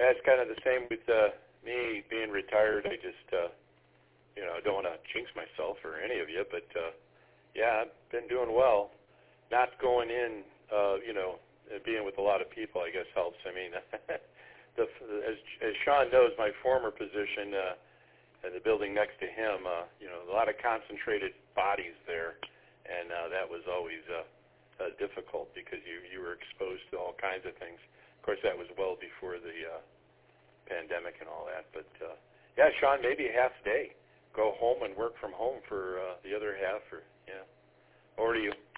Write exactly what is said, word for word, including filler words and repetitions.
That's kind of the same with uh, me being retired. I just, uh, you know, I don't want to jinx myself or any of you, but uh, yeah, I've been doing well. Not going in, uh, you know, being with a lot of people, I guess, helps. I mean, the, as, as Sean knows, my former position uh, in the building next to him, uh, you know, a lot of concentrated bodies there, and uh, that was always uh, uh, difficult because you, you were exposed to all kinds of things. Of course, that was well before the uh, pandemic and all that. But, uh, yeah, Sean, maybe a half day. Go home and work from home for uh, the other half. Or, yeah. Over to you.